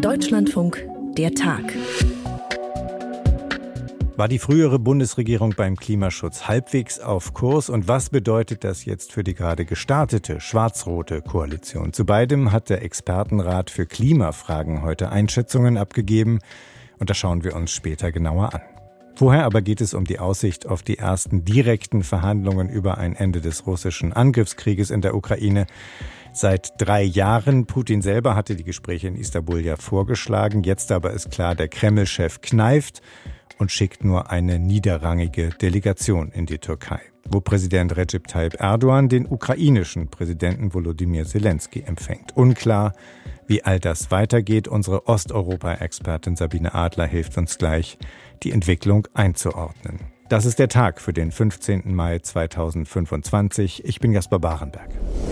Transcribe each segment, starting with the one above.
Deutschlandfunk, der Tag. War die frühere Bundesregierung beim Klimaschutz halbwegs auf Kurs? Und was bedeutet das jetzt für die gerade gestartete schwarz-rote Koalition? Zu beidem hat der Expertenrat für Klimafragen heute Einschätzungen abgegeben. Und das schauen wir uns später genauer an. Vorher aber geht es um die Aussicht auf die ersten direkten Verhandlungen über ein Ende des russischen Angriffskrieges in der Ukraine. Seit 3 Jahren. Putin selber hatte die Gespräche in Istanbul ja vorgeschlagen. Jetzt aber ist klar, der Kreml-Chef kneift und schickt nur eine niederrangige Delegation in die Türkei, wo Präsident Recep Tayyip Erdogan den ukrainischen Präsidenten Volodymyr Zelensky empfängt. Unklar, wie all das weitergeht. Unsere Osteuropa-Expertin Sabine Adler hilft uns gleich, die Entwicklung einzuordnen. Das ist der Tag für den 15. Mai 2025. Ich bin Jasper Barenberg.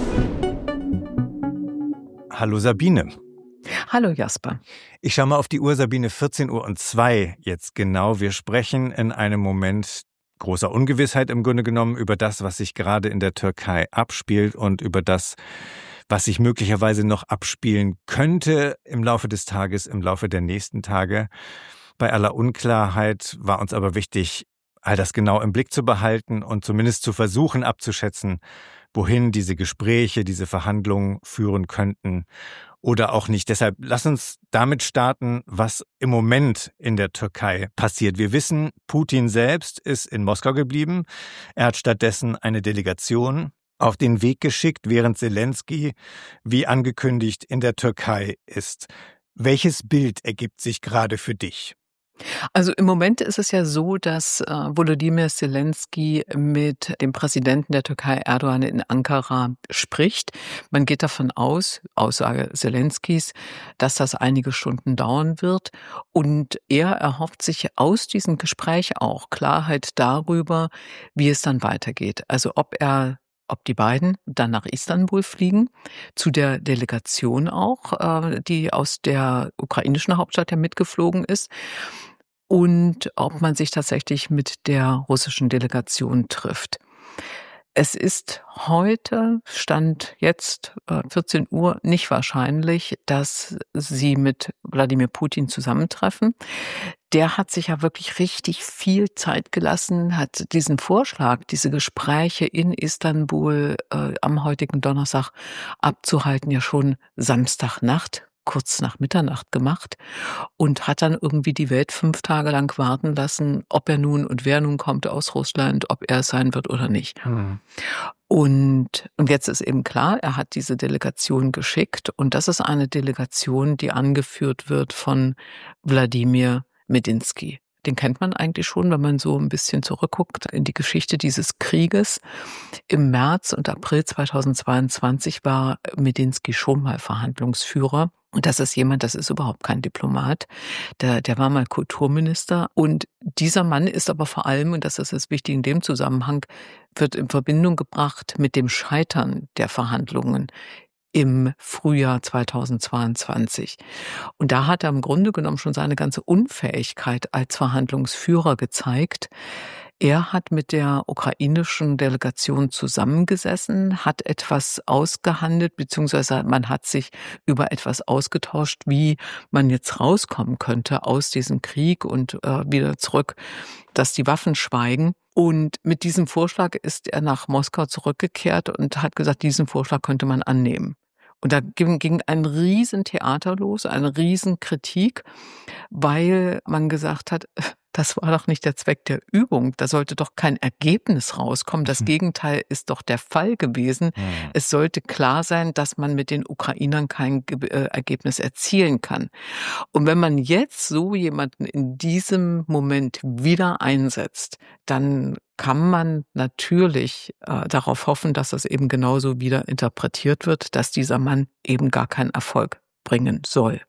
Hallo Sabine. Hallo Jasper. Ich schaue mal auf die Uhr, Sabine, 14:02 Uhr jetzt genau. Wir sprechen in einem Moment großer Ungewissheit im Grunde genommen über das, was sich gerade in der Türkei abspielt und über das, was sich möglicherweise noch abspielen könnte im Laufe des Tages, im Laufe der nächsten Tage. Bei aller Unklarheit war uns aber wichtig, all das genau im Blick zu behalten und zumindest zu versuchen abzuschätzen, wohin diese Gespräche, diese Verhandlungen führen könnten oder auch nicht. Deshalb lass uns damit starten, was im Moment in der Türkei passiert. Wir wissen, Putin selbst ist in Moskau geblieben. Er hat stattdessen eine Delegation auf den Weg geschickt, während Zelensky, wie angekündigt, in der Türkei ist. Welches Bild ergibt sich gerade für dich? Also im Moment ist es ja so, dass Volodymyr Zelensky mit dem Präsidenten der Türkei Erdogan in Ankara spricht. Man geht davon aus, Aussage Zelenskys, dass das einige Stunden dauern wird. Und er erhofft sich aus diesem Gespräch auch Klarheit darüber, wie es dann weitergeht. Also ob die beiden dann nach Istanbul fliegen, zu der Delegation auch, die aus der ukrainischen Hauptstadt ja mitgeflogen ist, und ob man sich tatsächlich mit der russischen Delegation trifft. Es ist heute, Stand jetzt 14 Uhr, nicht wahrscheinlich, dass sie mit Wladimir Putin zusammentreffen. Der hat sich ja wirklich richtig viel Zeit gelassen, hat diesen Vorschlag, diese Gespräche in Istanbul am heutigen Donnerstag abzuhalten, ja schon Samstagnacht, kurz nach Mitternacht gemacht und hat dann irgendwie die Welt 5 Tage lang warten lassen, ob er nun und wer nun kommt aus Russland, ob er es sein wird oder nicht. Und jetzt ist eben klar, er hat diese Delegation geschickt und das ist eine Delegation, die angeführt wird von Wladimir Medinsky. Den kennt man eigentlich schon, wenn man so ein bisschen zurückguckt in die Geschichte dieses Krieges. Im März und April 2022 war Medinsky schon mal Verhandlungsführer. Und das ist jemand, das ist überhaupt kein Diplomat. Der war mal Kulturminister. Und dieser Mann ist aber vor allem, und das ist das Wichtige in dem Zusammenhang, wird in Verbindung gebracht mit dem Scheitern der Verhandlungen im Frühjahr 2022. Und da hat er im Grunde genommen schon seine ganze Unfähigkeit als Verhandlungsführer gezeigt. Er hat mit der ukrainischen Delegation zusammengesessen, hat etwas ausgehandelt, beziehungsweise man hat sich über etwas ausgetauscht, wie man jetzt rauskommen könnte aus diesem Krieg und wieder zurück, dass die Waffen schweigen. Und mit diesem Vorschlag ist er nach Moskau zurückgekehrt und hat gesagt, diesen Vorschlag könnte man annehmen. Und da ging ein Riesentheater los, eine Riesenkritik, weil man gesagt hat, das war doch nicht der Zweck der Übung. Da sollte doch kein Ergebnis rauskommen. Das Gegenteil ist doch der Fall gewesen. Es sollte klar sein, dass man mit den Ukrainern kein Ergebnis erzielen kann. Und wenn man jetzt so jemanden in diesem Moment wieder einsetzt, dann kann man natürlich darauf hoffen, dass das eben genauso wieder interpretiert wird, dass dieser Mann eben gar keinen Erfolg bringen soll.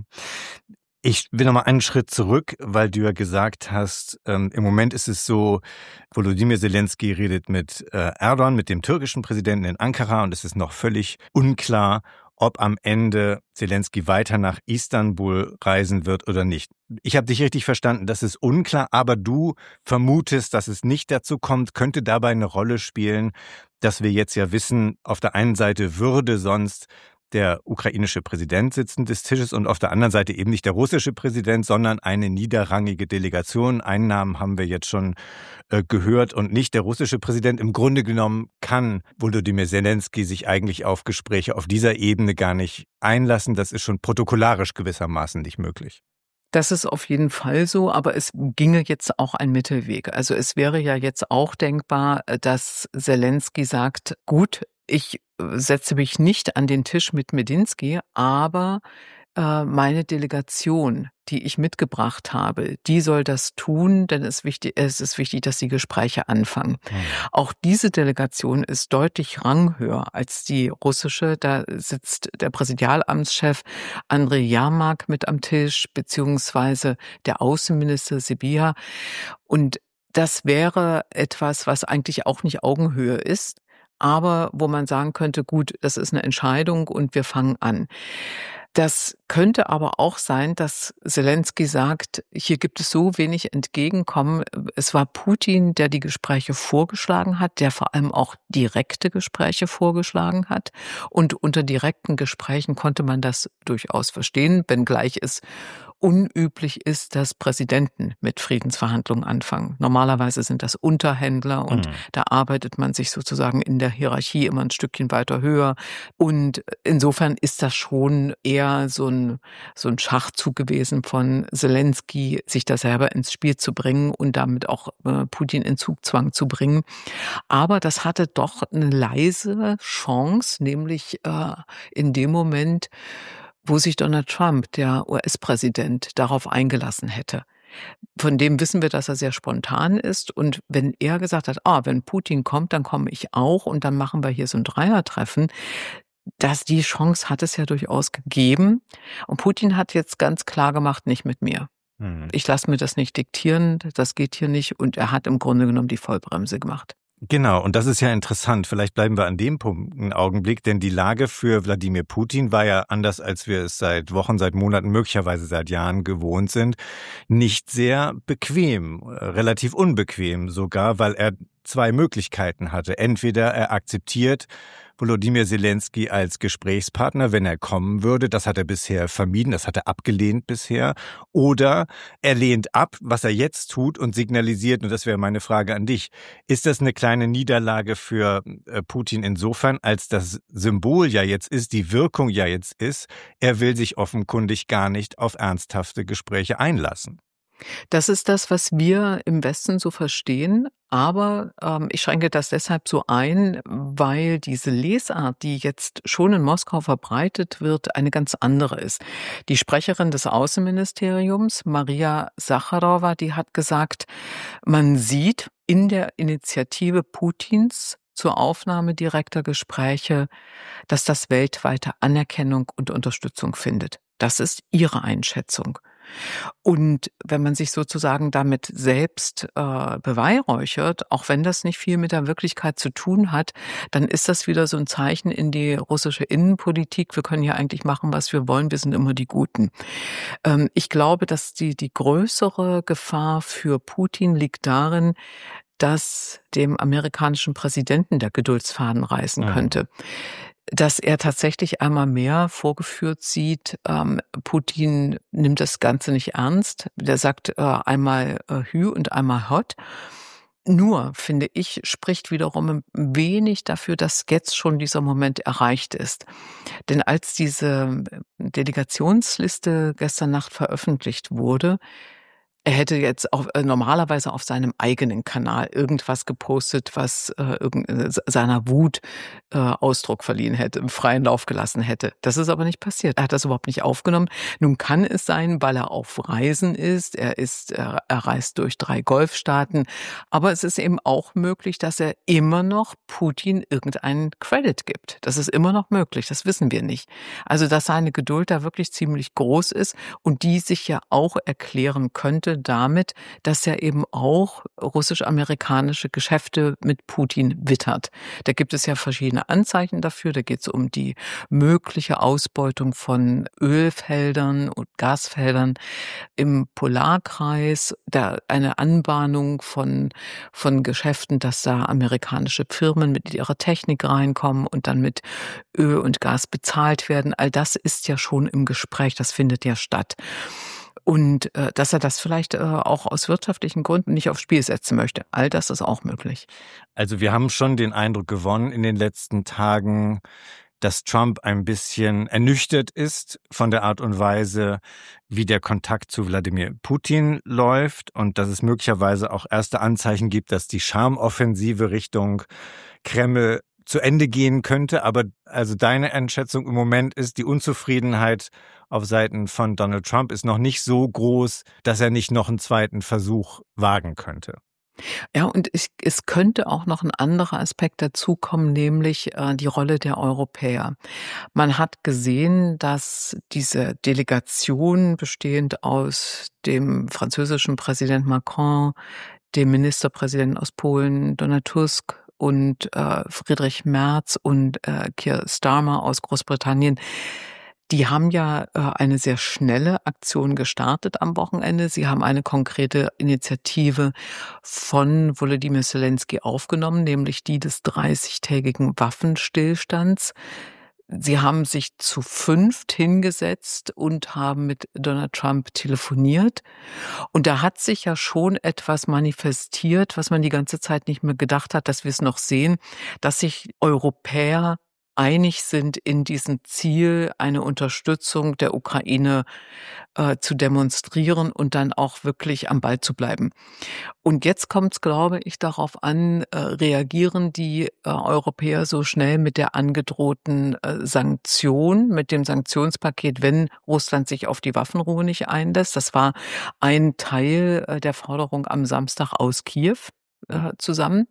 Ich will noch mal einen Schritt zurück, weil du ja gesagt hast, im Moment ist es so, Volodymyr Zelensky redet mit Erdogan, mit dem türkischen Präsidenten in Ankara, und es ist noch völlig unklar, ob am Ende Zelensky weiter nach Istanbul reisen wird oder nicht. Ich habe dich richtig verstanden, das ist unklar, aber du vermutest, dass es nicht dazu kommt, könnte dabei eine Rolle spielen, dass wir jetzt ja wissen, auf der einen Seite würde sonst der ukrainische Präsident sitzen des Tisches und auf der anderen Seite eben nicht der russische Präsident, sondern eine niederrangige Delegation. Einen Namen haben wir jetzt schon gehört und nicht der russische Präsident. Im Grunde genommen kann Volodymyr Zelensky sich eigentlich auf Gespräche auf dieser Ebene gar nicht einlassen. Das ist schon protokollarisch gewissermaßen nicht möglich. Das ist auf jeden Fall so, aber es ginge jetzt auch ein Mittelweg. Also es wäre ja jetzt auch denkbar, dass Zelensky sagt, gut, ich setze mich nicht an den Tisch mit Medinsky, aber meine Delegation, die ich mitgebracht habe, die soll das tun, denn es ist wichtig, dass die Gespräche anfangen. Auch diese Delegation ist deutlich ranghöher als die russische. Da sitzt der Präsidialamtschef Andrei Jermak mit am Tisch, beziehungsweise der Außenminister Sybiha. Und das wäre etwas, was eigentlich auch nicht Augenhöhe ist, aber wo man sagen könnte, gut, das ist eine Entscheidung und wir fangen an. Das könnte aber auch sein, dass Zelensky sagt, hier gibt es so wenig Entgegenkommen. Es war Putin, der die Gespräche vorgeschlagen hat, der vor allem auch direkte Gespräche vorgeschlagen hat. Und unter direkten Gesprächen konnte man das durchaus verstehen, wenngleich es unüblich ist, dass Präsidenten mit Friedensverhandlungen anfangen. Normalerweise sind das Unterhändler und da arbeitet man sich sozusagen in der Hierarchie immer ein Stückchen weiter höher. Und insofern ist das schon eher so ein Schachzug gewesen von Zelensky, sich da selber ins Spiel zu bringen und damit auch Putin in Zugzwang zu bringen. Aber das hatte doch eine leise Chance, nämlich in dem Moment, wo sich Donald Trump, der US-Präsident, darauf eingelassen hätte. Von dem wissen wir, dass er sehr spontan ist. Und wenn er gesagt hat, wenn Putin kommt, dann komme ich auch und dann machen wir hier so ein Dreiertreffen, die Chance hat es ja durchaus gegeben. Und Putin hat jetzt ganz klar gemacht, nicht mit mir. Ich lasse mir das nicht diktieren, das geht hier nicht. Und er hat im Grunde genommen die Vollbremse gemacht. Genau, und das ist ja interessant. Vielleicht bleiben wir an dem Punkt einen Augenblick, denn die Lage für Wladimir Putin war ja anders, als wir es seit Wochen, seit Monaten, möglicherweise seit Jahren gewohnt sind, nicht sehr bequem, relativ unbequem sogar, weil er zwei Möglichkeiten hatte. Entweder er akzeptiert Volodymyr Zelensky als Gesprächspartner, wenn er kommen würde. Das hat er bisher vermieden, das hat er abgelehnt bisher. Oder er lehnt ab, was er jetzt tut und signalisiert, und das wäre meine Frage an dich, ist das eine kleine Niederlage für Putin insofern, als das Symbol ja jetzt ist, die Wirkung ja jetzt ist, er will sich offenkundig gar nicht auf ernsthafte Gespräche einlassen? Das ist das, was wir im Westen so verstehen. Aber ich schränke das deshalb so ein, weil diese Lesart, die jetzt schon in Moskau verbreitet wird, eine ganz andere ist. Die Sprecherin des Außenministeriums, Maria Sacharowa, die hat gesagt, man sieht in der Initiative Putins zur Aufnahme direkter Gespräche, dass das weltweite Anerkennung und Unterstützung findet. Das ist ihre Einschätzung. Und wenn man sich sozusagen damit selbst beweihräuchert, auch wenn das nicht viel mit der Wirklichkeit zu tun hat, dann ist das wieder so ein Zeichen in die russische Innenpolitik. Wir können ja eigentlich machen, was wir wollen. Wir sind immer die Guten. Ich glaube, dass die größere Gefahr für Putin liegt darin, dass dem amerikanischen Präsidenten der Geduldsfaden reißen könnte. Dass er tatsächlich einmal mehr vorgeführt sieht, Putin nimmt das Ganze nicht ernst. Der sagt einmal Hü und einmal Hot. Nur, finde ich, spricht wiederum ein wenig dafür, dass jetzt schon dieser Moment erreicht ist. Denn als diese Delegationsliste gestern Nacht veröffentlicht wurde, er hätte jetzt normalerweise auf seinem eigenen Kanal irgendwas gepostet, was seiner Wut Ausdruck verliehen hätte, im freien Lauf gelassen hätte. Das ist aber nicht passiert. Er hat das überhaupt nicht aufgenommen. Nun kann es sein, weil er auf Reisen ist. Er reist durch 3 Golfstaaten. Aber es ist eben auch möglich, dass er immer noch Putin irgendeinen Credit gibt. Das ist immer noch möglich. Das wissen wir nicht. Also, dass seine Geduld da wirklich ziemlich groß ist und die sich ja auch erklären könnte, damit, dass er eben auch russisch-amerikanische Geschäfte mit Putin wittert. Da gibt es ja verschiedene Anzeichen dafür. Da geht es um die mögliche Ausbeutung von Ölfeldern und Gasfeldern im Polarkreis, da eine Anbahnung von Geschäften, dass da amerikanische Firmen mit ihrer Technik reinkommen und dann mit Öl und Gas bezahlt werden. All das ist ja schon im Gespräch, das findet ja statt. Und dass er das vielleicht auch aus wirtschaftlichen Gründen nicht aufs Spiel setzen möchte, all das ist auch möglich. Also wir haben schon den Eindruck gewonnen in den letzten Tagen, dass Trump ein bisschen ernüchtert ist von der Art und Weise, wie der Kontakt zu Wladimir Putin läuft und dass es möglicherweise auch erste Anzeichen gibt, dass die Charmoffensive Richtung Kreml zu Ende gehen könnte. Aber also deine Einschätzung im Moment ist, die Unzufriedenheit auf Seiten von Donald Trump ist noch nicht so groß, dass er nicht noch einen zweiten Versuch wagen könnte. Ja, und es könnte auch noch ein anderer Aspekt dazukommen, nämlich die Rolle der Europäer. Man hat gesehen, dass diese Delegation bestehend aus dem französischen Präsident Macron, dem Ministerpräsidenten aus Polen, Donald Tusk und Friedrich Merz und Keir Starmer aus Großbritannien, die haben ja eine sehr schnelle Aktion gestartet am Wochenende. Sie haben eine konkrete Initiative von Volodymyr Zelensky aufgenommen, nämlich die des 30-tägigen Waffenstillstands. Sie haben sich zu 5 hingesetzt und haben mit Donald Trump telefoniert. Und da hat sich ja schon etwas manifestiert, was man die ganze Zeit nicht mehr gedacht hat, dass wir es noch sehen, dass sich Europäer einig sind in diesem Ziel, eine Unterstützung der Ukraine zu demonstrieren und dann auch wirklich am Ball zu bleiben. Und jetzt kommt es, glaube ich, darauf an, reagieren die Europäer so schnell mit der angedrohten Sanktion, mit dem Sanktionspaket, wenn Russland sich auf die Waffenruhe nicht einlässt. Das war ein Teil der Forderung am Samstag aus Kiew zusammen.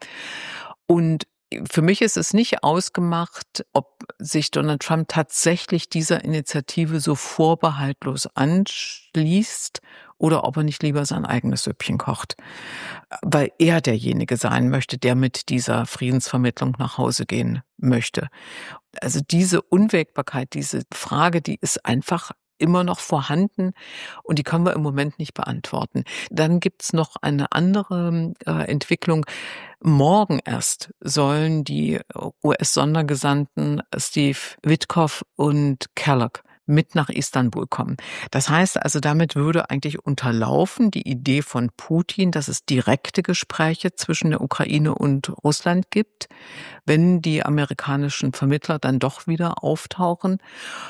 Und für mich ist es nicht ausgemacht, ob sich Donald Trump tatsächlich dieser Initiative so vorbehaltlos anschließt oder ob er nicht lieber sein eigenes Süppchen kocht, weil er derjenige sein möchte, der mit dieser Friedensvermittlung nach Hause gehen möchte. Also diese Unwägbarkeit, diese Frage, die ist einfach immer noch vorhanden und die können wir im Moment nicht beantworten. Dann gibt's noch eine andere Entwicklung. Morgen erst sollen die US-Sondergesandten Steve Witkoff und Kellogg mit nach Istanbul kommen. Das heißt also, damit würde eigentlich unterlaufen die Idee von Putin, dass es direkte Gespräche zwischen der Ukraine und Russland gibt, wenn die amerikanischen Vermittler dann doch wieder auftauchen.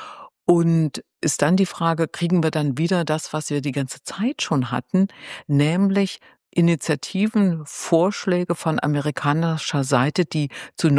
Und ist dann die Frage, kriegen wir dann wieder das, was wir die ganze Zeit schon hatten, nämlich Initiativen, Vorschläge von amerikanischer Seite, die zu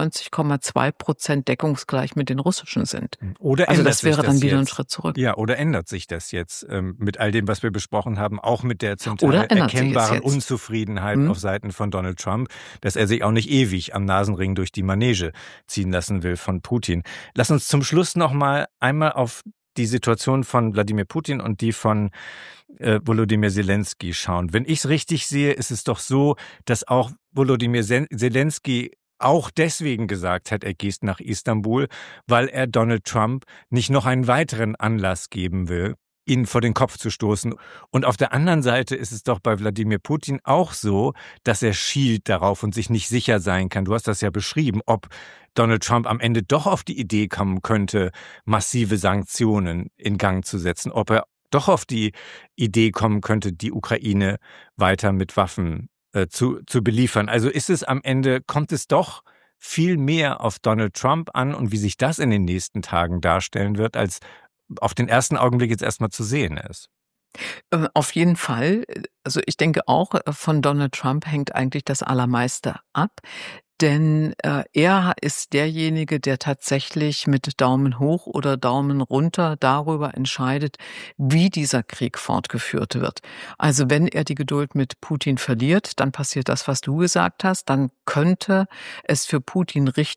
99,2% deckungsgleich mit den russischen sind. Oder also ändert das wäre sich dann das wieder ein jetzt? Schritt zurück. Ja, oder ändert sich das jetzt mit all dem, was wir besprochen haben, auch mit der zum Teil Oder ändert sich es erkennbaren jetzt? Unzufriedenheit auf Seiten von Donald Trump, dass er sich auch nicht ewig am Nasenring durch die Manege ziehen lassen will von Putin. Lass uns zum Schluss noch mal einmal auf die Situation von Wladimir Putin und die von Volodymyr Zelensky schauen. Wenn ich es richtig sehe, ist es doch so, dass auch Volodymyr Zelensky auch deswegen gesagt hat, er geht nach Istanbul, weil er Donald Trump nicht noch einen weiteren Anlass geben will, ihn vor den Kopf zu stoßen. Und auf der anderen Seite ist es doch bei Wladimir Putin auch so, dass er schielt darauf und sich nicht sicher sein kann. Du hast das ja beschrieben, ob Donald Trump am Ende doch auf die Idee kommen könnte, massive Sanktionen in Gang zu setzen, ob er doch auf die Idee kommen könnte, die Ukraine weiter mit Waffen zu beliefern. Also ist es am Ende, kommt es doch viel mehr auf Donald Trump an und wie sich das in den nächsten Tagen darstellen wird, als auf den ersten Augenblick jetzt erstmal zu sehen ist. Auf jeden Fall. Also ich denke auch, von Donald Trump hängt eigentlich das Allermeiste ab. Denn er ist derjenige, der tatsächlich mit Daumen hoch oder Daumen runter darüber entscheidet, wie dieser Krieg fortgeführt wird. Also wenn er die Geduld mit Putin verliert, dann passiert das, was du gesagt hast. Dann könnte es für Putin richtig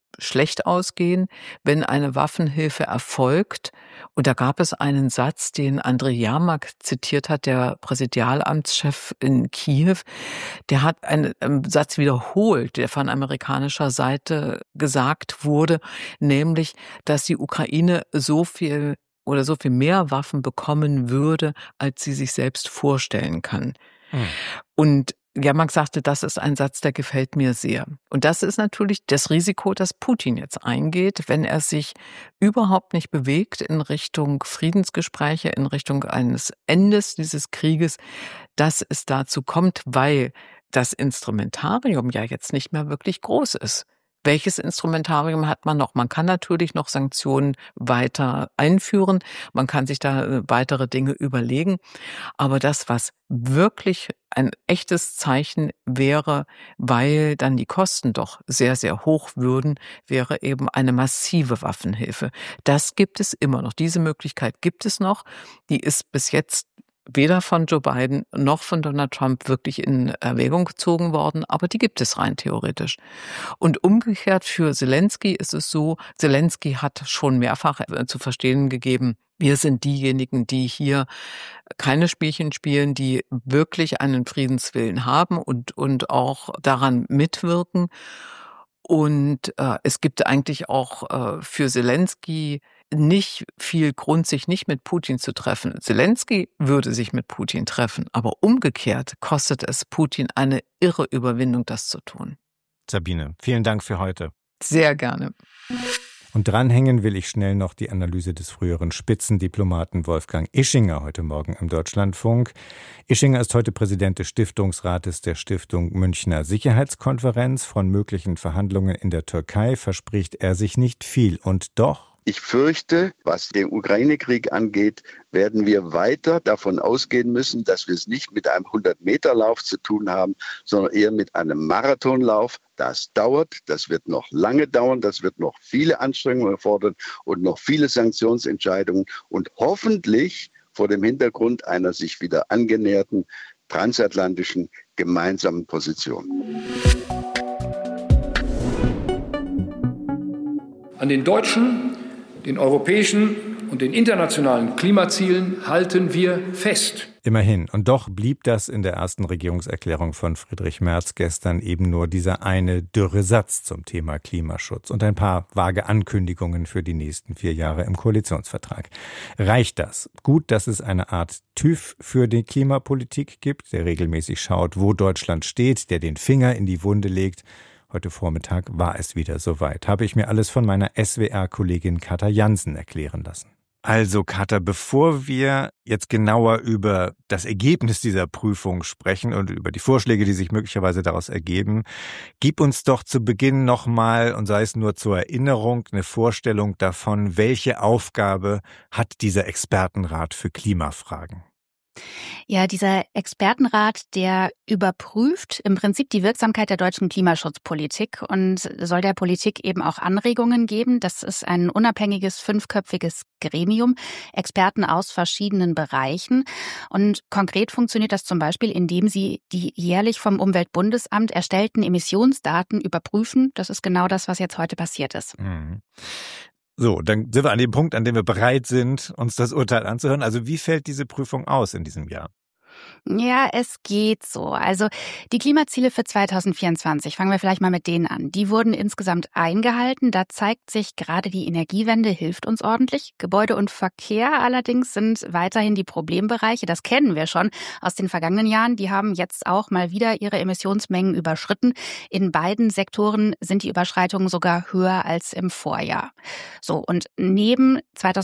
schlecht ausgehen, wenn eine Waffenhilfe erfolgt. Und da gab es einen Satz, den Andrei Jermak zitiert hat, der Präsidialamtschef in Kiew. Der hat einen Satz wiederholt, der von amerikanischer Seite gesagt wurde, nämlich, dass die Ukraine so viel mehr Waffen bekommen würde, als sie sich selbst vorstellen kann. Und Jermak sagte, das ist ein Satz, der gefällt mir sehr. Und das ist natürlich das Risiko, das Putin jetzt eingeht, wenn er sich überhaupt nicht bewegt in Richtung Friedensgespräche, in Richtung eines Endes dieses Krieges, dass es dazu kommt, weil das Instrumentarium ja jetzt nicht mehr wirklich groß ist. Welches Instrumentarium hat man noch? Man kann natürlich noch Sanktionen weiter einführen. Man kann sich da weitere Dinge überlegen. Aber das, was wirklich ein echtes Zeichen wäre, weil dann die Kosten doch sehr, sehr hoch würden, wäre eben eine massive Waffenhilfe. Das gibt es immer noch. Diese Möglichkeit gibt es noch. Die ist bis jetzt weder von Joe Biden noch von Donald Trump wirklich in Erwägung gezogen worden, aber die gibt es rein theoretisch. Und umgekehrt für Zelensky ist es so, Zelensky hat schon mehrfach zu verstehen gegeben, wir sind diejenigen, die hier keine Spielchen spielen, die wirklich einen Friedenswillen haben und auch daran mitwirken. Und es gibt eigentlich auch für Zelensky nicht viel Grund, sich nicht mit Putin zu treffen. Zelensky würde sich mit Putin treffen, aber umgekehrt kostet es Putin eine irre Überwindung, das zu tun. Sabine, vielen Dank für heute. Sehr gerne. Und dranhängen will ich schnell noch die Analyse des früheren Spitzendiplomaten Wolfgang Ischinger heute Morgen im Deutschlandfunk. Ischinger ist heute Präsident des Stiftungsrates der Stiftung Münchner Sicherheitskonferenz. Von möglichen Verhandlungen in der Türkei verspricht er sich nicht viel. Und doch: Ich fürchte, was den Ukraine-Krieg angeht, werden wir weiter davon ausgehen müssen, dass wir es nicht mit einem 100-Meter-Lauf zu tun haben, sondern eher mit einem Marathonlauf. Das dauert, das wird noch lange dauern, das wird noch viele Anstrengungen erfordern und noch viele Sanktionsentscheidungen und hoffentlich vor dem Hintergrund einer sich wieder angenäherten transatlantischen gemeinsamen Position. An den deutschen, den europäischen und den internationalen Klimazielen halten wir fest. Immerhin. Und doch blieb das in der ersten Regierungserklärung von Friedrich Merz gestern eben nur dieser eine dürre Satz zum Thema Klimaschutz und ein paar vage Ankündigungen für die nächsten 4 Jahre im Koalitionsvertrag. Reicht das? Gut, dass es eine Art TÜV für die Klimapolitik gibt, der regelmäßig schaut, wo Deutschland steht, der den Finger in die Wunde legt. Heute Vormittag war es wieder soweit. Habe ich mir alles von meiner SWR-Kollegin Katha Jansen erklären lassen. Also Katha, bevor wir jetzt genauer über das Ergebnis dieser Prüfung sprechen und über die Vorschläge, die sich möglicherweise daraus ergeben, gib uns doch zu Beginn nochmal, und sei es nur zur Erinnerung, eine Vorstellung davon, welche Aufgabe hat dieser Expertenrat für Klimafragen? Ja, dieser Expertenrat, der überprüft im Prinzip die Wirksamkeit der deutschen Klimaschutzpolitik und soll der Politik eben auch Anregungen geben. Das ist ein unabhängiges 5-köpfiges Gremium, Experten aus verschiedenen Bereichen. Und konkret funktioniert das zum Beispiel, indem sie die jährlich vom Umweltbundesamt erstellten Emissionsdaten überprüfen. Das ist genau das, was jetzt heute passiert ist. Mhm. So, dann sind wir an dem Punkt, an dem wir bereit sind, uns das Urteil anzuhören. Also wie fällt diese Prüfung aus in diesem Jahr? Ja, es geht so. Also die Klimaziele für 2024, fangen wir vielleicht mal mit denen an. Die wurden insgesamt eingehalten. Da zeigt sich, gerade die Energiewende hilft uns ordentlich. Gebäude und Verkehr allerdings sind weiterhin die Problembereiche. Das kennen wir schon aus den vergangenen Jahren. Die haben jetzt auch mal wieder ihre Emissionsmengen überschritten. In beiden Sektoren sind die Überschreitungen sogar höher als im Vorjahr. So, und neben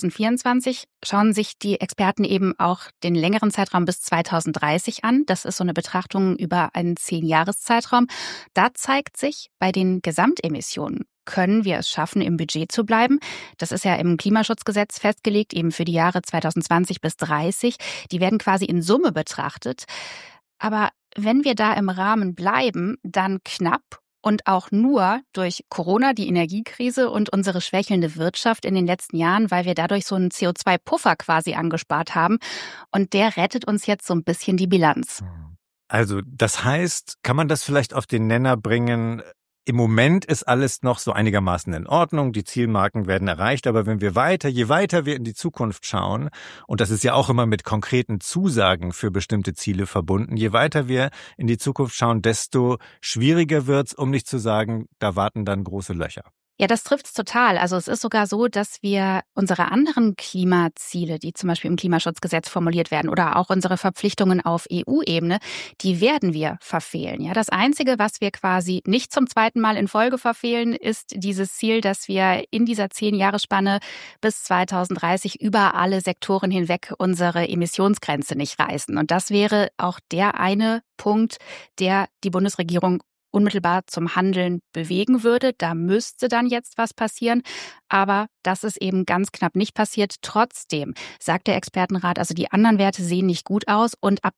2024 schauen sich die Experten eben auch den längeren Zeitraum bis 2030 an. Das ist so eine Betrachtung über einen 10-Jahres-Zeitraum. Da zeigt sich, bei den Gesamtemissionen können wir es schaffen, im Budget zu bleiben. Das ist ja im Klimaschutzgesetz festgelegt, eben für die Jahre 2020 bis 2030. Die werden quasi in Summe betrachtet. Aber wenn wir da im Rahmen bleiben, dann knapp. Und auch nur durch Corona, die Energiekrise und unsere schwächelnde Wirtschaft in den letzten Jahren, weil wir dadurch so einen CO2-Puffer quasi angespart haben. Und der rettet uns jetzt so ein bisschen die Bilanz. Also das heißt, kann man das vielleicht auf den Nenner bringen, im Moment ist alles noch so einigermaßen in Ordnung, die Zielmarken werden erreicht, aber wenn wir je weiter wir in die Zukunft schauen, und das ist ja auch immer mit konkreten Zusagen für bestimmte Ziele verbunden, je weiter wir in die Zukunft schauen, desto schwieriger wird's, um nicht zu sagen, da warten dann große Löcher. Ja, das trifft's total. Also es ist sogar so, dass wir unsere anderen Klimaziele, die zum Beispiel im Klimaschutzgesetz formuliert werden oder auch unsere Verpflichtungen auf EU-Ebene, die werden wir verfehlen. Ja, das Einzige, was wir quasi nicht zum zweiten Mal in Folge verfehlen, ist dieses Ziel, dass wir in dieser 10-Jahres-Spanne bis 2030 über alle Sektoren hinweg unsere Emissionsgrenze nicht reißen. Und das wäre auch der eine Punkt, der die Bundesregierung unmittelbar zum Handeln bewegen würde. Da müsste dann jetzt was passieren. Aber das ist eben ganz knapp nicht passiert. Trotzdem sagt der Expertenrat, also die anderen Werte sehen nicht gut aus. Und ab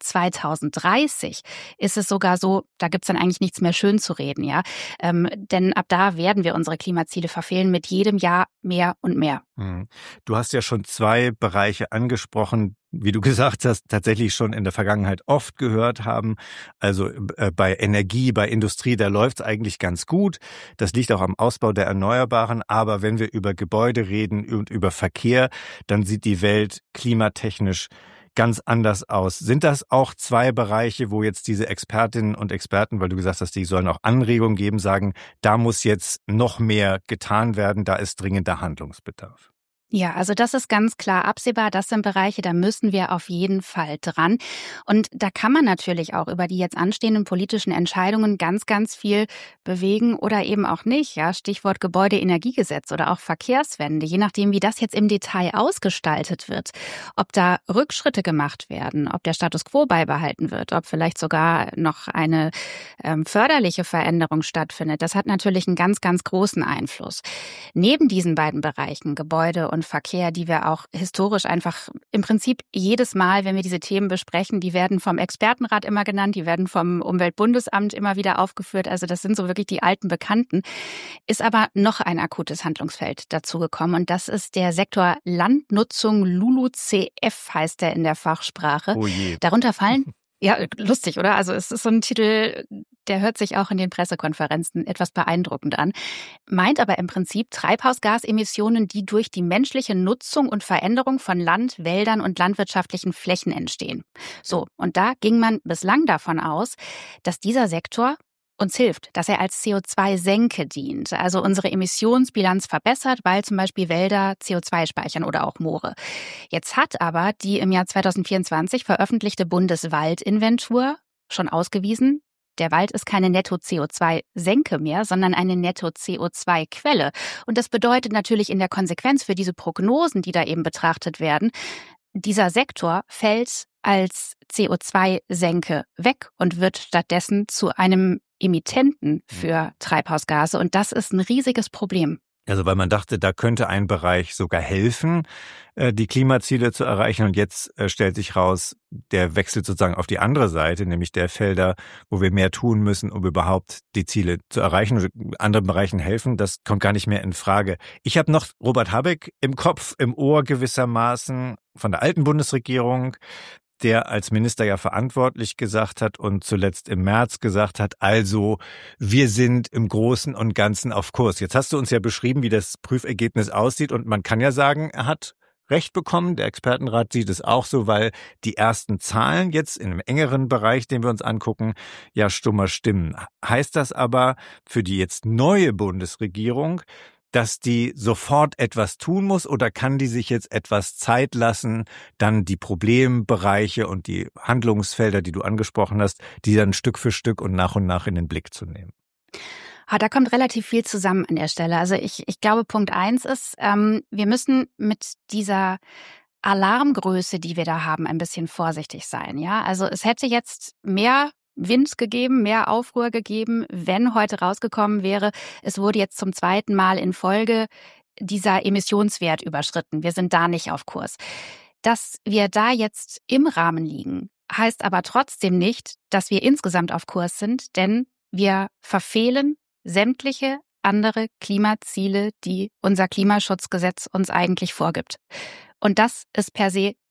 2030 ist es sogar so, da gibt's dann eigentlich nichts mehr schön zu reden. Ja, denn ab da werden wir unsere Klimaziele verfehlen mit jedem Jahr mehr und mehr. Du hast ja schon 2 Bereiche angesprochen, wie du gesagt hast, tatsächlich schon in der Vergangenheit oft gehört haben. Also bei Energie, bei Industrie, da läuft's eigentlich ganz gut. Das liegt auch am Ausbau der Erneuerbaren. Aber wenn wir über Gebäude reden und über Verkehr, dann sieht die Welt klimatechnisch ganz anders aus. Sind das auch 2 Bereiche, wo jetzt diese Expertinnen und Experten, weil du gesagt hast, die sollen auch Anregungen geben, sagen, da muss jetzt noch mehr getan werden, da ist dringender Handlungsbedarf? Ja, also das ist ganz klar absehbar. Das sind Bereiche, da müssen wir auf jeden Fall dran. Und da kann man natürlich auch über die jetzt anstehenden politischen Entscheidungen ganz, ganz viel bewegen oder eben auch nicht. Ja, Stichwort Gebäudeenergiegesetz oder auch Verkehrswende, je nachdem, wie das jetzt im Detail ausgestaltet wird. Ob da Rückschritte gemacht werden, ob der Status quo beibehalten wird, ob vielleicht sogar noch eine förderliche Veränderung stattfindet. Das hat natürlich einen ganz, ganz großen Einfluss. Neben diesen beiden Bereichen, Gebäude und Verkehr, die wir auch historisch einfach im Prinzip jedes Mal, wenn wir diese Themen besprechen, die werden vom Expertenrat immer genannt, die werden vom Umweltbundesamt immer wieder aufgeführt. Also das sind so wirklich die alten Bekannten. Ist aber noch ein akutes Handlungsfeld dazugekommen und das ist der Sektor Landnutzung, LULUCF heißt der in der Fachsprache. Oh je. Darunter fallen ja, lustig, oder? Also es ist so ein Titel, der hört sich auch in den Pressekonferenzen etwas beeindruckend an, meint aber im Prinzip Treibhausgasemissionen, die durch die menschliche Nutzung und Veränderung von Land, Wäldern und landwirtschaftlichen Flächen entstehen. So, und da ging man bislang davon aus, dass dieser Sektor uns hilft, dass er als CO2-Senke dient, also unsere Emissionsbilanz verbessert, weil zum Beispiel Wälder CO2 speichern oder auch Moore. Jetzt hat aber die im Jahr 2024 veröffentlichte Bundeswaldinventur schon ausgewiesen, der Wald ist keine Netto-CO2-Senke mehr, sondern eine Netto-CO2-Quelle. Und das bedeutet natürlich in der Konsequenz für diese Prognosen, die da eben betrachtet werden, dieser Sektor fällt als CO2-Senke weg und wird stattdessen zu einem Emittenten für Treibhausgase. Und das ist ein riesiges Problem. Also weil man dachte, da könnte ein Bereich sogar helfen, die Klimaziele zu erreichen. Und jetzt stellt sich raus, der wechselt sozusagen auf die andere Seite, nämlich der Felder, wo wir mehr tun müssen, um überhaupt die Ziele zu erreichen und anderen Bereichen helfen. Das kommt gar nicht mehr in Frage. Ich habe noch Robert Habeck im Kopf, im Ohr gewissermaßen von der alten Bundesregierung, der als Minister ja verantwortlich gesagt hat und zuletzt im März gesagt hat, also wir sind im Großen und Ganzen auf Kurs. Jetzt hast du uns ja beschrieben, wie das Prüfergebnis aussieht und man kann ja sagen, er hat Recht bekommen. Der Expertenrat sieht es auch so, weil die ersten Zahlen jetzt in einem engeren Bereich, den wir uns angucken, ja stummer stimmen. Heißt das aber für die jetzt neue Bundesregierung, dass die sofort etwas tun muss oder kann die sich jetzt etwas Zeit lassen, dann die Problembereiche und die Handlungsfelder, die du angesprochen hast, die dann Stück für Stück und nach in den Blick zu nehmen? Da kommt relativ viel zusammen an der Stelle. Also ich glaube, Punkt 1 ist, wir müssen mit dieser Alarmgröße, die wir da haben, ein bisschen vorsichtig sein. Ja, also es hätte jetzt mehr Wind gegeben, mehr Aufruhr gegeben, wenn heute rausgekommen wäre, es wurde jetzt zum 2. Mal in Folge dieser Emissionswert überschritten. Wir sind da nicht auf Kurs. Dass wir da jetzt im Rahmen liegen, heißt aber trotzdem nicht, dass wir insgesamt auf Kurs sind, denn wir verfehlen sämtliche andere Klimaziele, die unser Klimaschutzgesetz uns eigentlich vorgibt. Und das ist per se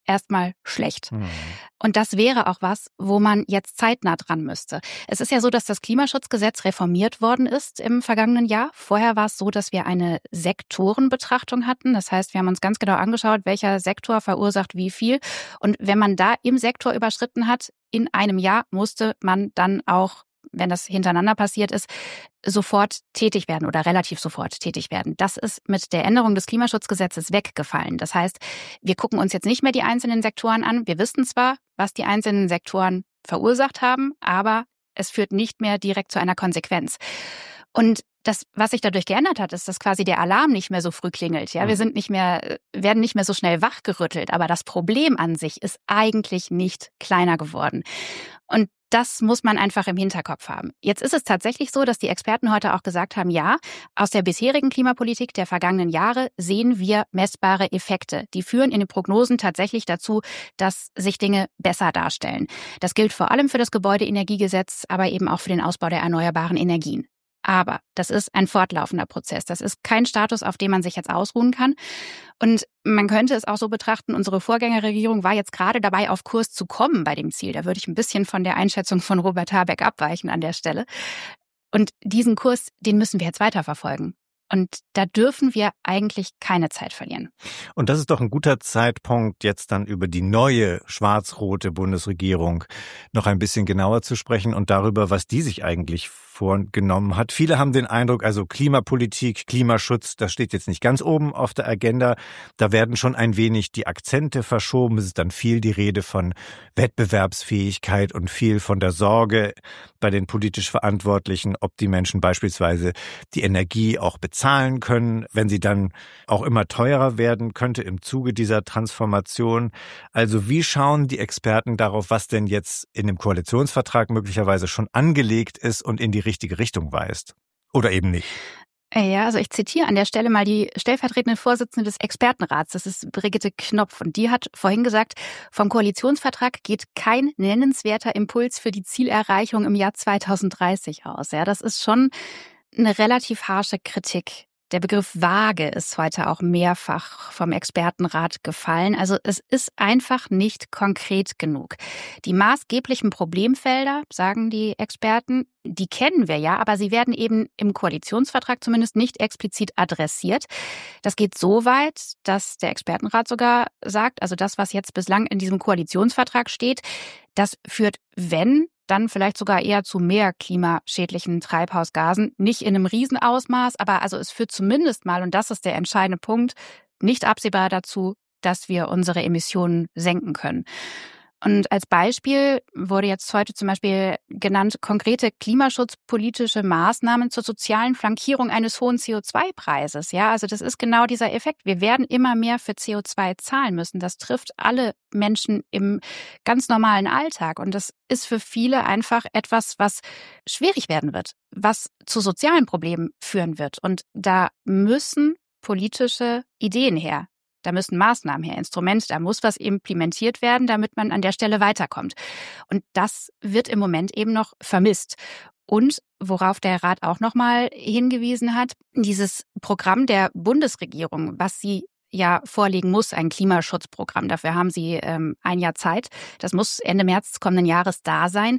erstmal schlecht. Und das wäre auch was, wo man jetzt zeitnah dran müsste. Es ist ja so, dass das Klimaschutzgesetz reformiert worden ist im vergangenen Jahr. Vorher war es so, dass wir eine Sektorenbetrachtung hatten. Das heißt, wir haben uns ganz genau angeschaut, welcher Sektor verursacht wie viel. Und wenn man da im Sektor überschritten hat, in einem Jahr musste man dann auch, wenn das hintereinander passiert ist, sofort tätig werden oder relativ sofort tätig werden. Das ist mit der Änderung des Klimaschutzgesetzes weggefallen. Das heißt, wir gucken uns jetzt nicht mehr die einzelnen Sektoren an. Wir wissen zwar, was die einzelnen Sektoren verursacht haben, aber es führt nicht mehr direkt zu einer Konsequenz. Und das, was sich dadurch geändert hat, ist, dass quasi der Alarm nicht mehr so früh klingelt. Ja, wir werden nicht mehr so schnell wachgerüttelt. Aber das Problem an sich ist eigentlich nicht kleiner geworden. Und das muss man einfach im Hinterkopf haben. Jetzt ist es tatsächlich so, dass die Experten heute auch gesagt haben, ja, aus der bisherigen Klimapolitik der vergangenen Jahre sehen wir messbare Effekte. Die führen in den Prognosen tatsächlich dazu, dass sich Dinge besser darstellen. Das gilt vor allem für das Gebäudeenergiegesetz, aber eben auch für den Ausbau der erneuerbaren Energien. Aber das ist ein fortlaufender Prozess. Das ist kein Status, auf dem man sich jetzt ausruhen kann. Und man könnte es auch so betrachten, unsere Vorgängerregierung war jetzt gerade dabei, auf Kurs zu kommen bei dem Ziel. Da würde ich ein bisschen von der Einschätzung von Robert Habeck abweichen an der Stelle. Und diesen Kurs, den müssen wir jetzt weiterverfolgen. Und da dürfen wir eigentlich keine Zeit verlieren. Und das ist doch ein guter Zeitpunkt, jetzt dann über die neue schwarz-rote Bundesregierung noch ein bisschen genauer zu sprechen und darüber, was die sich eigentlich vorgenommen hat. Viele haben den Eindruck, also Klimapolitik, Klimaschutz, das steht jetzt nicht ganz oben auf der Agenda. Da werden schon ein wenig die Akzente verschoben. Es ist dann viel die Rede von Wettbewerbsfähigkeit und viel von der Sorge bei den politisch Verantwortlichen, ob die Menschen beispielsweise die Energie auch bezahlen können, wenn sie dann auch immer teurer werden könnte im Zuge dieser Transformation. Also wie schauen die Experten darauf, was denn jetzt in dem Koalitionsvertrag möglicherweise schon angelegt ist und in die richtige Richtung weist? Oder eben nicht? Ja, also ich zitiere an der Stelle mal die stellvertretende Vorsitzende des Expertenrats, das ist Brigitte Knopf. Und die hat vorhin gesagt, vom Koalitionsvertrag geht kein nennenswerter Impuls für die Zielerreichung im Jahr 2030 aus. Ja, das ist schon eine relativ harsche Kritik. Der Begriff vage ist heute auch mehrfach vom Expertenrat gefallen. Also es ist einfach nicht konkret genug. Die maßgeblichen Problemfelder, sagen die Experten, die kennen wir ja, aber sie werden eben im Koalitionsvertrag zumindest nicht explizit adressiert. Das geht so weit, dass der Expertenrat sogar sagt, also das, was jetzt bislang in diesem Koalitionsvertrag steht, das führt, wenn, dann vielleicht sogar eher zu mehr klimaschädlichen Treibhausgasen. Nicht in einem Riesenausmaß, aber also es führt zumindest mal, und das ist der entscheidende Punkt, nicht absehbar dazu, dass wir unsere Emissionen senken können. Und als Beispiel wurde jetzt heute zum Beispiel genannt, konkrete klimaschutzpolitische Maßnahmen zur sozialen Flankierung eines hohen CO2-Preises. Ja, also das ist genau dieser Effekt. Wir werden immer mehr für CO2 zahlen müssen. Das trifft alle Menschen im ganz normalen Alltag. Und das ist für viele einfach etwas, was schwierig werden wird, was zu sozialen Problemen führen wird. Und da müssen politische Ideen her. Da müssen Maßnahmen her, Instrumente, da muss was implementiert werden, damit man an der Stelle weiterkommt. Und das wird im Moment eben noch vermisst. Und worauf der Rat auch nochmal hingewiesen hat, dieses Programm der Bundesregierung, was sie ja vorlegen muss, ein Klimaschutzprogramm. Dafür haben sie ein Jahr Zeit. Das muss Ende März des kommenden Jahres da sein.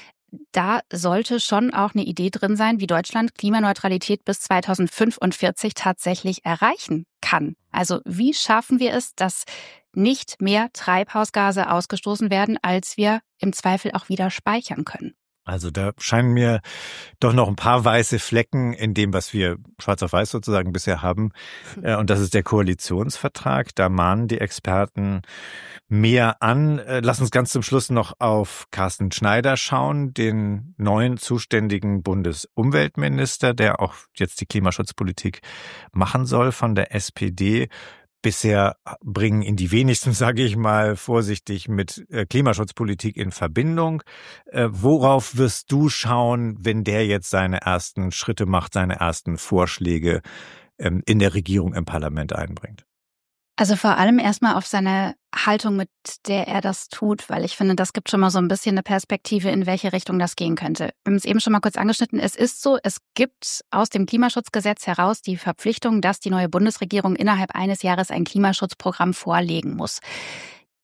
Da sollte schon auch eine Idee drin sein, wie Deutschland Klimaneutralität bis 2045 tatsächlich erreichen kann. Also wie schaffen wir es, dass nicht mehr Treibhausgase ausgestoßen werden, als wir im Zweifel auch wieder speichern können? Also da scheinen mir doch noch ein paar weiße Flecken in dem, was wir schwarz auf weiß sozusagen bisher haben. Und das ist der Koalitionsvertrag. Da mahnen die Experten mehr an. Lass uns ganz zum Schluss noch auf Carsten Schneider schauen, den neuen zuständigen Bundesumweltminister, der auch jetzt die Klimaschutzpolitik machen soll von der SPD. Bisher bringen ihn die wenigsten, sage ich mal vorsichtig, mit Klimaschutzpolitik in Verbindung. Worauf wirst du schauen, wenn der jetzt seine ersten Schritte macht, seine ersten Vorschläge in der Regierung, im Parlament einbringt? Also vor allem erstmal auf seine Haltung, mit der er das tut, weil ich finde, das gibt schon mal so ein bisschen eine Perspektive, in welche Richtung das gehen könnte. Wir haben es eben schon mal kurz angeschnitten. Es ist so, es gibt aus dem Klimaschutzgesetz heraus die Verpflichtung, dass die neue Bundesregierung innerhalb eines Jahres ein Klimaschutzprogramm vorlegen muss.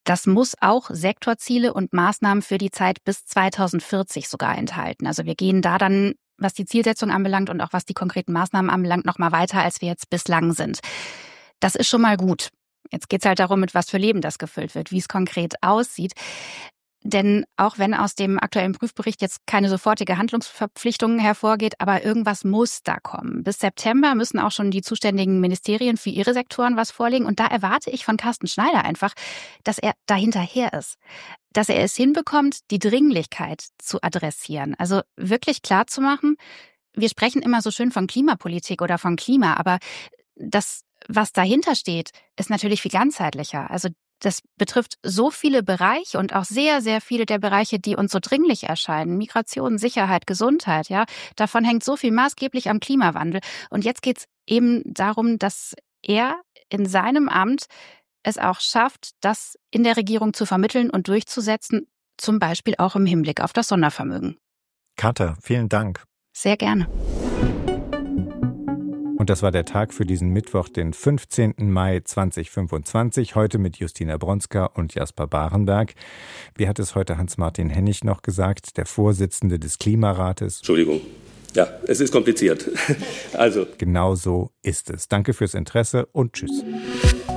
Das muss auch Sektorziele und Maßnahmen für die Zeit bis 2040 sogar enthalten. Also wir gehen da dann, was die Zielsetzung anbelangt und auch was die konkreten Maßnahmen anbelangt, noch mal weiter, als wir jetzt bislang sind. Das ist schon mal gut. Jetzt geht es halt darum, mit was für Leben das gefüllt wird, wie es konkret aussieht. Denn auch wenn aus dem aktuellen Prüfbericht jetzt keine sofortige Handlungsverpflichtung hervorgeht, aber irgendwas muss da kommen. Bis September müssen auch schon die zuständigen Ministerien für ihre Sektoren was vorlegen. Und da erwarte ich von Carsten Schneider einfach, dass er da hinterher ist. Dass er es hinbekommt, die Dringlichkeit zu adressieren. Also wirklich klar zu machen, wir sprechen immer so schön von Klimapolitik oder von Klima, aber das, was dahinter steht, ist natürlich viel ganzheitlicher. Also das betrifft so viele Bereiche und auch sehr, sehr viele der Bereiche, die uns so dringlich erscheinen. Migration, Sicherheit, Gesundheit, ja. Davon hängt so viel maßgeblich am Klimawandel. Und jetzt geht es eben darum, dass er in seinem Amt es auch schafft, das in der Regierung zu vermitteln und durchzusetzen, zum Beispiel auch im Hinblick auf das Sondervermögen. Katha, vielen Dank. Sehr gerne. Und das war der Tag für diesen Mittwoch, den 15. Mai 2025. Heute mit Justina Bronska und Jasper Barenberg. Wie hat es heute Hans-Martin Hennig noch gesagt, der Vorsitzende des Klimarates? Entschuldigung. Ja, es ist kompliziert. Also. Genau so ist es. Danke fürs Interesse und tschüss.